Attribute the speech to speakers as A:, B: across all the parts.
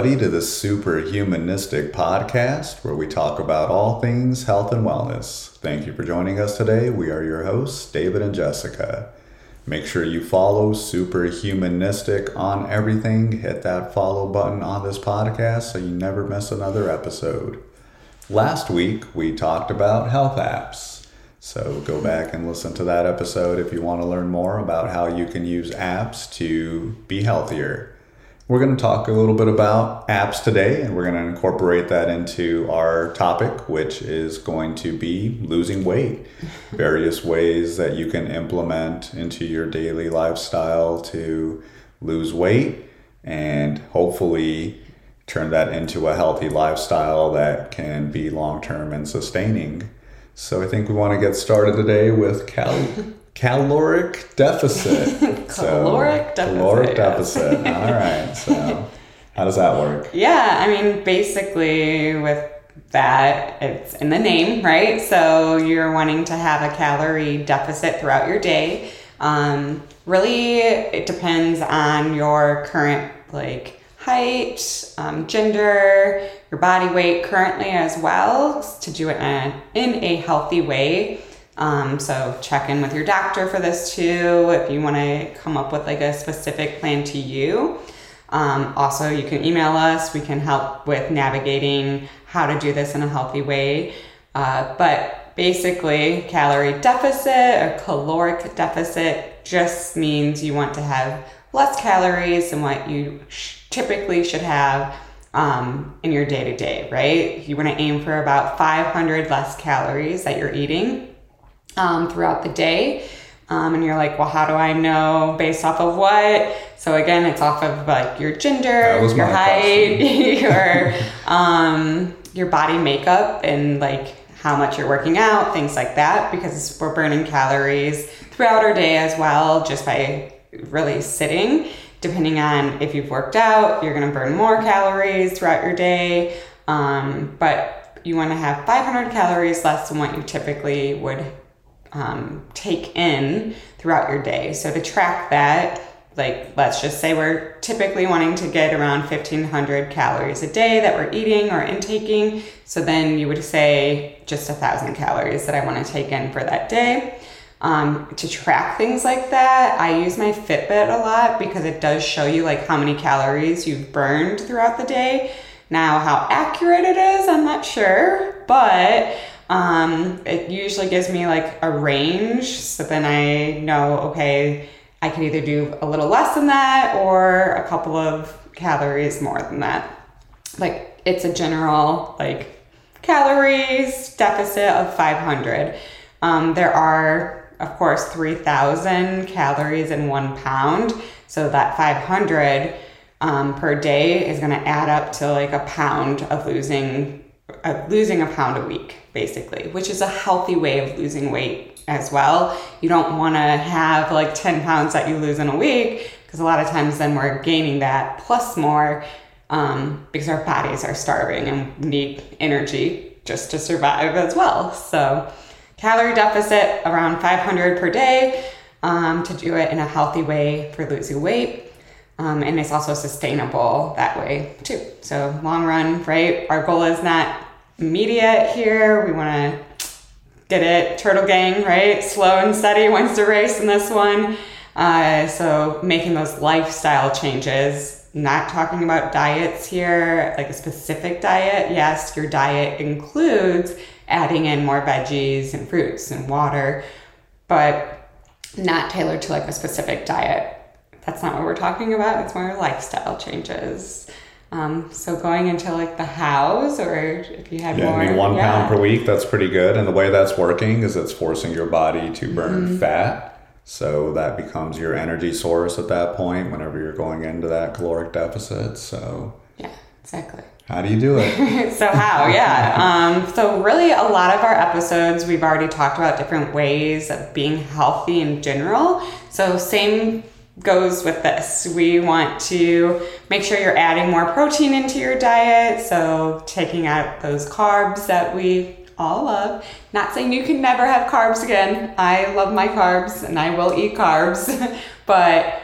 A: everybody, to the Superhumanistic Podcast, where we talk about all things health and wellness. Thank you for joining us today. We are your hosts, David and Jessica. Make sure you follow Superhumanistic on everything. Hit that follow button on this podcast so you never miss another episode. Last week, we talked about health apps. So go back and listen to that episode if you want to learn more about how you can use apps to be healthier. We're going to talk a little bit about apps today, and we're going to incorporate that into our topic, which is going to be losing weight. Various ways that you can implement into your daily lifestyle to lose weight and hopefully turn that into a healthy lifestyle that can be long-term and sustaining. So I think we want to get started today with caloric deficit.
B: Caloric
A: deficit. All right. So how does that work?
B: Yeah, I mean, basically with that, it's in the name, right? So you're wanting to have a calorie deficit throughout your day. Really, it depends on your current height, gender, your body weight currently as well, to do it in a healthy way. So check in with your doctor for this too, if you want to come up with a specific plan to you. Also, you can email us. We can help with navigating how to do this in a healthy way. But basically, calorie deficit or caloric deficit just means you want to have less calories than what you typically should have in your day-to-day, right? You want to aim for about 500 less calories that you're eating throughout the day. And you're like, well, how do I know based off of what? So again, it's off of your gender, your height, your body makeup, and how much you're working out, things like that, because we're burning calories throughout our day as well, just by really sitting. Depending on if you've worked out, you're going to burn more calories throughout your day. But you want to have 500 calories less than what you typically would take in throughout your day. So to track that, let's just say we're typically wanting to get around 1,500 calories a day that we're eating or intaking. So then you would say just 1,000 calories that I want to take in for that day. To track things like that, I use my Fitbit a lot because it does show you how many calories you've burned throughout the day. Now, how accurate it is, I'm not sure, but it usually gives me a range. So then I know, okay, I could either do a little less than that or a couple of calories more than that. It's a general calories deficit of 500. There are, of course, 3,000 calories in 1 pound. So that 500 per day is going to add up to a pound of losing a pound a week, basically, which is a healthy way of losing weight as well. You don't want to have 10 pounds that you lose in a week, because a lot of times then we're gaining that plus more because our bodies are starving and need energy just to survive as well. So calorie deficit around 500 per day to do it in a healthy way for losing weight. And it's also sustainable that way too. So long run, right? Our goal is not immediate here. We want to get it turtle gang, right? Slow and steady wins the race in this one. So making those lifestyle changes, not talking about diets here, a specific diet. Yes, your diet includes adding in more veggies and fruits and water, but not tailored to a specific diet. That's not what we're talking about. It's more lifestyle changes. So going into the hows, or if you had more.
A: 1 pound per week, that's pretty good. And the way that's working is it's forcing your body to burn fat. So that becomes your energy source at that point whenever you're going into that caloric deficit. So
B: yeah, exactly.
A: How do you do it?
B: So how? Yeah. So really a lot of our episodes, we've already talked about different ways of being healthy in general. So same goes with this. We want to make sure you're adding more protein into your diet. So taking out those carbs that we all love. Not saying you can never have carbs again. I love my carbs and I will eat carbs, but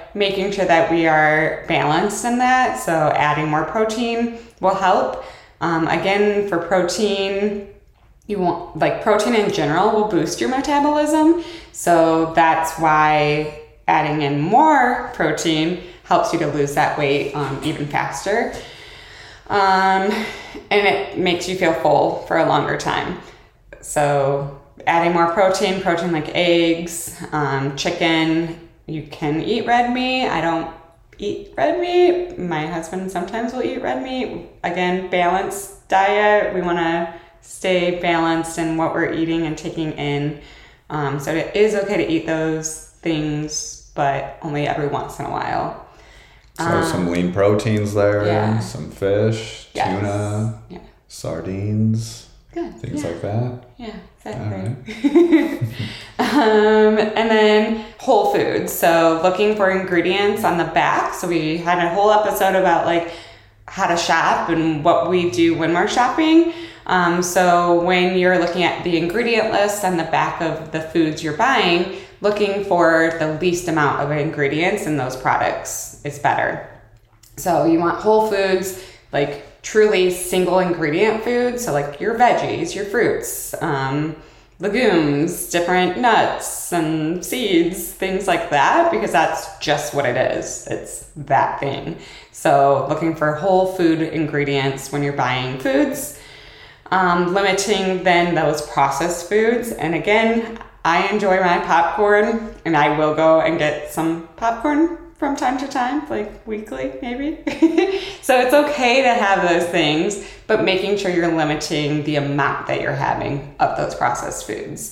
B: making sure that we are balanced in that. So adding more protein will help. Again, for protein, you want, like, protein in general will boost your metabolism. So that's why adding in more protein helps you to lose that weight even faster. And it makes you feel full for a longer time. So adding more protein like eggs, chicken. You can eat red meat. I don't eat red meat. My husband sometimes will eat red meat. Again, balanced diet. We want to stay balanced in what we're eating and taking in. So it is okay to eat those things, but only every once in a while.
A: So some lean proteins there,
B: Yeah.
A: some fish,
B: Yes.
A: tuna,
B: Yeah.
A: sardines,
B: Good.
A: things
B: Yeah.
A: like that.
B: Yeah, exactly. And then whole foods. So looking for ingredients on the back. So we had a whole episode about like how to shop and what we do when we're shopping. So when you're looking at the ingredient list on the back of the foods you're buying, looking for the least amount of ingredients in those products is better. So you want whole foods, like truly single ingredient foods. So like your veggies, your fruits, legumes, different nuts and seeds, things like that, because that's just what it is. It's that thing. So looking for whole food ingredients when you're buying foods. Limiting then those processed foods. And again, I enjoy my popcorn, and I will go and get some popcorn from time to time, like weekly maybe. So it's okay to have those things, but making sure you're limiting the amount that you're having of those processed foods.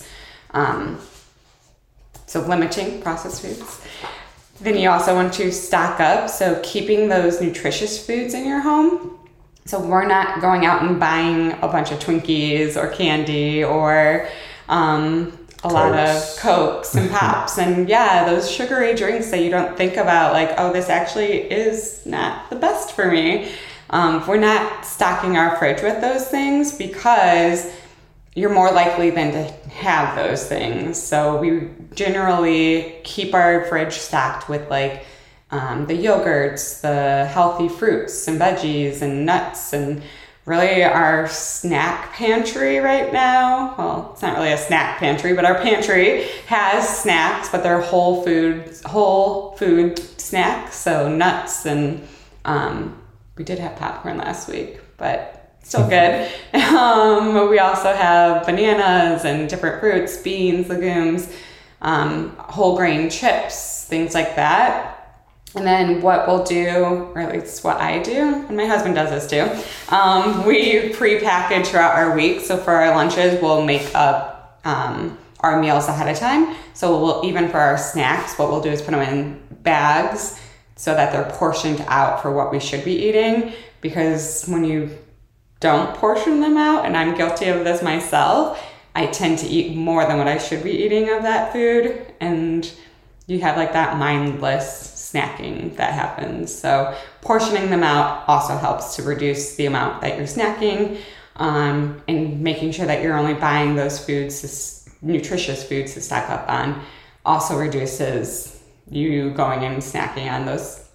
B: So limiting processed foods. Then you also want to stock up, so keeping those nutritious foods in your home. So we're not going out and buying a bunch of Twinkies or candy or a lot of Cokes and Pops and those sugary drinks that you don't think about, like, oh, this actually is not the best for me. We're not stocking our fridge with those things because you're more likely than to have those things. So we generally keep our fridge stocked with like the yogurts, the healthy fruits and veggies and nuts, and really our snack pantry right now. Well, it's not really a snack pantry, but our pantry has snacks, but they're whole food snacks. So nuts and we did have popcorn last week, but still good. We also have bananas and different fruits, beans, legumes, whole grain chips, things like that. And then what we'll do, or at least what I do, and my husband does this too, we pre-package throughout our week. So for our lunches, we'll make up our meals ahead of time. So we'll, even for our snacks, what we'll do is put them in bags so that they're portioned out for what we should be eating. Because when you don't portion them out, and I'm guilty of this myself, I tend to eat more than what I should be eating of that food. And you have like that mindless snacking that happens. So portioning them out also helps to reduce the amount that you're snacking, and making sure that you're only buying those foods, nutritious foods to stock up on, also reduces you going and snacking on those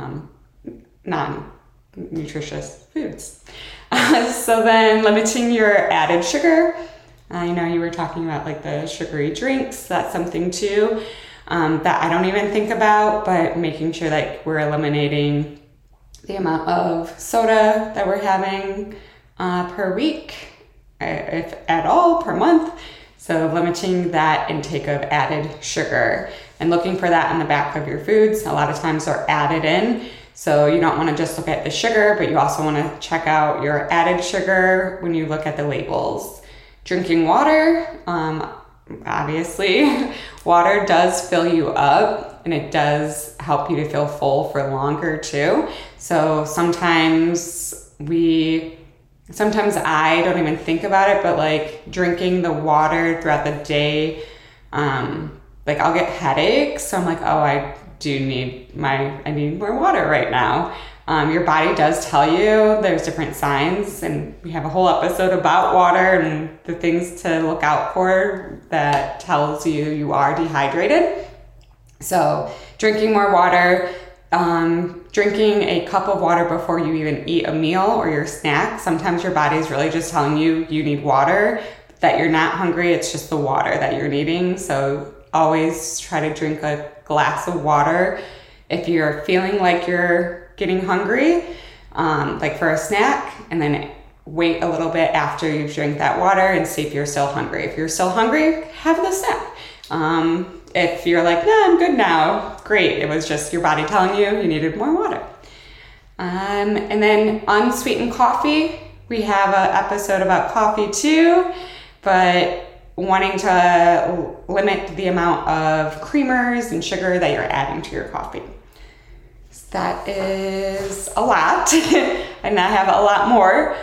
B: non-nutritious foods. So then limiting your added sugar. I know you were talking about like the sugary drinks. That's something too. That I don't even think about, but making sure that we're eliminating the amount of soda that we're having per week, if at all, per month. So limiting that intake of added sugar and looking for that in the back of your foods. A lot of times they're added in. So you don't want to just look at the sugar, but you also want to check out your added sugar when you look at the labels. Drinking water, obviously, water does fill you up, and it does help you to feel full for longer too. So sometimes I don't even think about it, but like drinking the water throughout the day, like I'll get headaches. So I'm like, oh, I need more water right now. Your body does tell you there's different signs, and we have a whole episode about water and the things to look out for that tells you are dehydrated. So drinking more water, drinking a cup of water before you even eat a meal or your snack. Sometimes your body's really just telling you need water, that you're not hungry. It's just the water that you're needing. So always try to drink a glass of water if you're feeling like you're getting hungry, like for a snack, and then wait a little bit after you've drank that water and see if you're still hungry. If you're still hungry, have the snack. If you're like, nah, I'm good now, great. It was just your body telling you needed more water. And then unsweetened coffee. We have an episode about coffee too, but wanting to limit the amount of creamers and sugar that you're adding to your coffee. So that is a lot, and I have a lot more,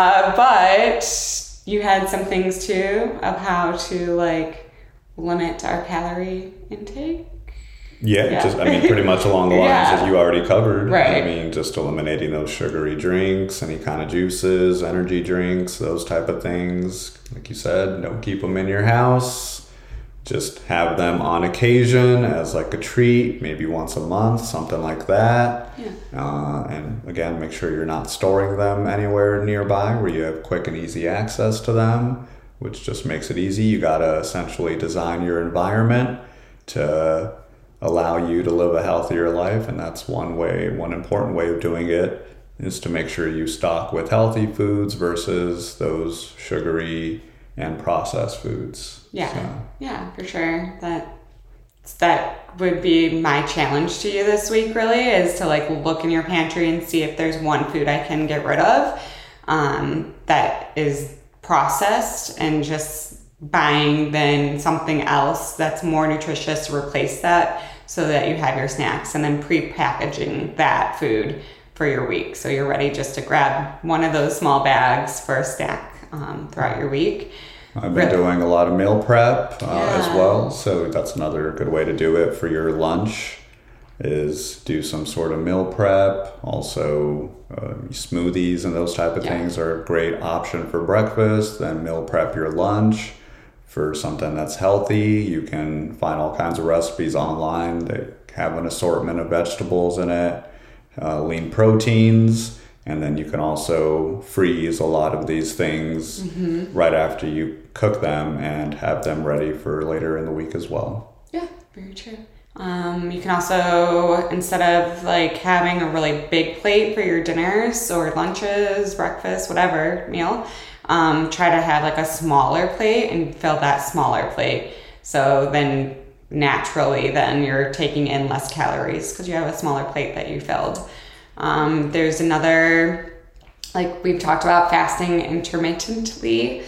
B: but you had some things too of how to like limit our calorie intake.
A: Yeah. Just, pretty much along the lines that you already covered.
B: Right.
A: Just eliminating those sugary drinks, any kind of juices, energy drinks, those type of things. Like you said, don't keep them in your house. Just have them on occasion as like a treat, maybe once a month, something like that.
B: Yeah.
A: And again, make sure you're not storing them anywhere nearby where you have quick and easy access to them, which just makes it easy. You got to essentially design your environment to allow you to live a healthier life, and that's one important way of doing it is to make sure you stock with healthy foods versus those sugary and processed foods.
B: Yeah, for sure. That would be my challenge to you this week, really, is to like look in your pantry and see if there's one food I can get rid of that is processed, and just buying then something else that's more nutritious to replace that, so that you have your snacks, and then pre-packaging that food for your week, so you're ready just to grab one of those small bags for a snack throughout your week.
A: I've been doing a lot of meal prep as well, so that's another good way to do it for your lunch, is do some sort of meal prep. Also, smoothies and those type of things are a great option for breakfast. Then meal prep your lunch for something that's healthy. You can find all kinds of recipes online that have an assortment of vegetables in it, lean proteins, and then you can also freeze a lot of these things right after you cook them and have them ready for later in the week as well.
B: Yeah, very true. You can also, instead of like having a really big plate for your dinners or lunches, breakfast, whatever meal, try to have like a smaller plate and fill that smaller plate. So then naturally then you're taking in less calories because you have a smaller plate that you filled. There's another, like we've talked about, fasting intermittently.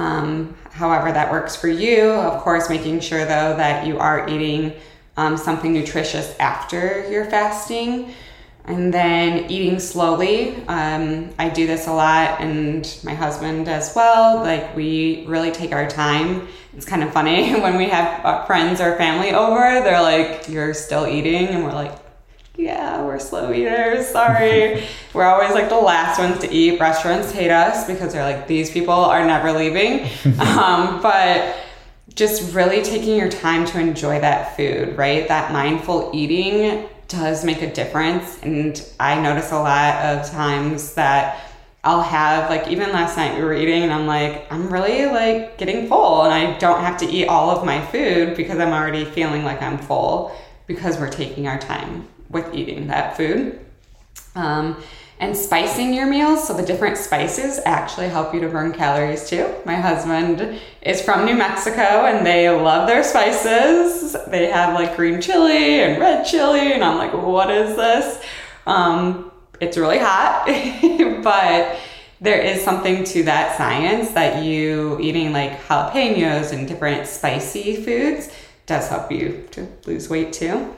B: However that works for you. Of course, making sure though that you are eating something nutritious after your fasting. And then eating slowly. I do this a lot, and my husband as well. Like, we really take our time. It's kind of funny when we have friends or family over, they're like, you're still eating? And we're like, yeah, we're slow eaters, sorry. We're always like the last ones to eat. Restaurants hate us because they're like, these people are never leaving. But just really taking your time to enjoy that food, right? That mindful eating does make a difference. And I notice a lot of times that I'll have, like, even last night we were eating and I'm like, I'm really like getting full, and I don't have to eat all of my food because I'm already feeling like I'm full because we're taking our time with eating that food. And spicing your meals, so the different spices actually help you to burn calories too. My husband is from New Mexico and they love their spices. They have like green chili and red chili, and I'm like, what is this? It's really hot, but there is something to that science that you eating like jalapenos and different spicy foods does help you to lose weight too.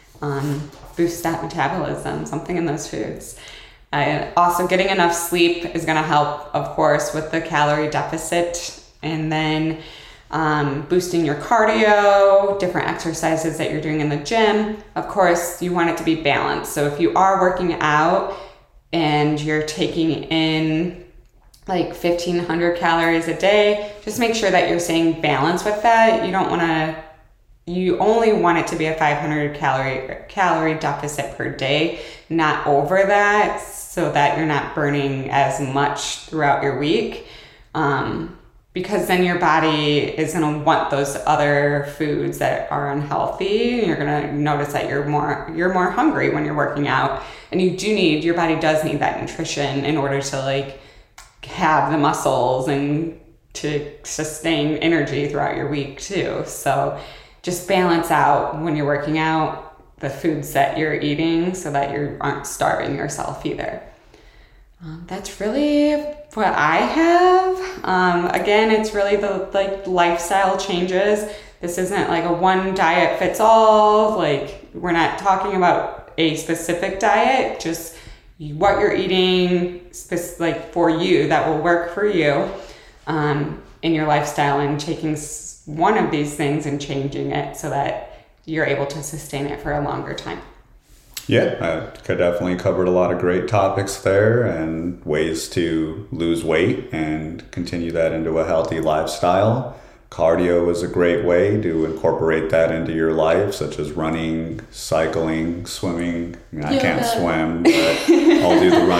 B: Boost that metabolism, something in those foods. Also, getting enough sleep is going to help, of course, with the calorie deficit. And then boosting your cardio, different exercises that you're doing in the gym. Of course, you want it to be balanced. So if you are working out and you're taking in like 1,500 calories a day, just make sure that you're staying balanced with that. You don't want to you only want it to be a 500 calorie deficit per day, not over that, so that you're not burning as much throughout your week. Because then your body is going to want those other foods that are unhealthy. You're going to notice that you're more hungry when you're working out, and your body does need that nutrition in order to like have the muscles and to sustain energy throughout your week too. So just balance out when you're working out the foods that you're eating so that you aren't starving yourself either. That's really what I have. Again, it's really the like lifestyle changes. This isn't like a one diet fits all. Like, we're not talking about a specific diet, just what you're eating like for you that will work for you in your lifestyle, and taking one of these things and changing it so that you're able to sustain it for a longer time.
A: Yeah, I could definitely covered a lot of great topics there and ways to lose weight and continue that into a healthy lifestyle. Cardio is a great way to incorporate that into your life, such as running, cycling, swimming. I mean, I can't swim, but I'll do the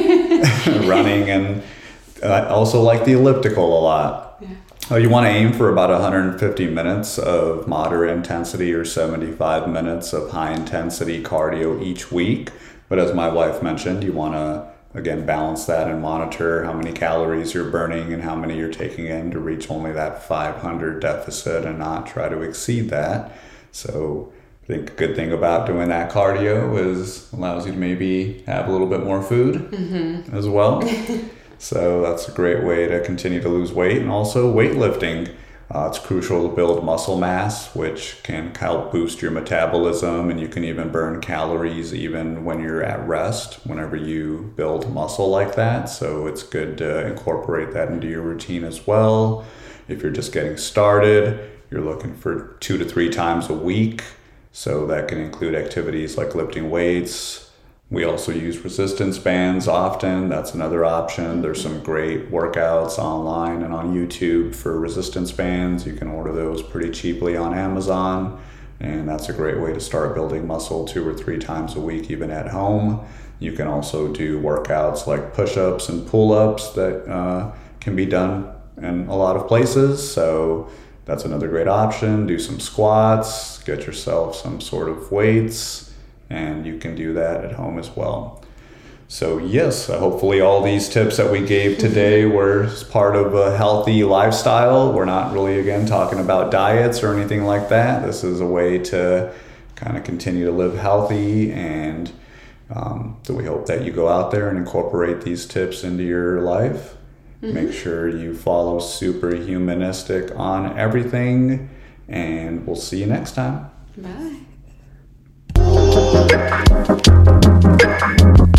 A: running and I also like the elliptical a lot. Yeah. You want to aim for about 150 minutes of moderate intensity or 75 minutes of high intensity cardio each week. But as my wife mentioned, you want to, again, balance that and monitor how many calories you're burning and how many you're taking in to reach only that 500 deficit and not try to exceed that. So I think a good thing about doing that cardio is allows you to maybe have a little bit more food as well. So that's a great way to continue to lose weight. And also weightlifting. It's crucial to build muscle mass, which can help boost your metabolism, and you can even burn calories even when you're at rest whenever you build muscle like that. So it's good to incorporate that into your routine as well. If you're just getting started, you're looking for 2 to 3 times a week. So that can include activities like lifting weights. We also use resistance bands often. That's another option. There's some great workouts online and on YouTube for resistance bands. You can order those pretty cheaply on Amazon. And that's a great way to start building muscle 2 or 3 times a week, even at home. You can also do workouts like push-ups and pull-ups that can be done in a lot of places. So that's another great option. Do some squats, get yourself some sort of weights, and you can do that at home as well. So yes, hopefully all these tips that we gave today were part of a healthy lifestyle. We're not really, again, talking about diets or anything like that. This is a way to kind of continue to live healthy, and so we hope that you go out there and incorporate these tips into your life. Make sure you follow Superhumanistic on everything, and we'll see you next time.
B: Bye.